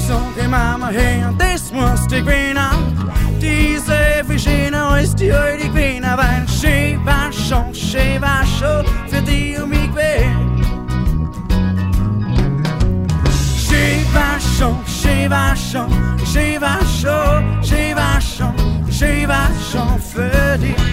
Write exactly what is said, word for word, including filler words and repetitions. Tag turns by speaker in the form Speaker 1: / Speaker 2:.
Speaker 1: så det mamma her, det smuste kvinder. Disse fortjener is de højde kvinder. Var en situation, situation, fordi du mig ved. Situation, situation, situation, situation, situation, fordi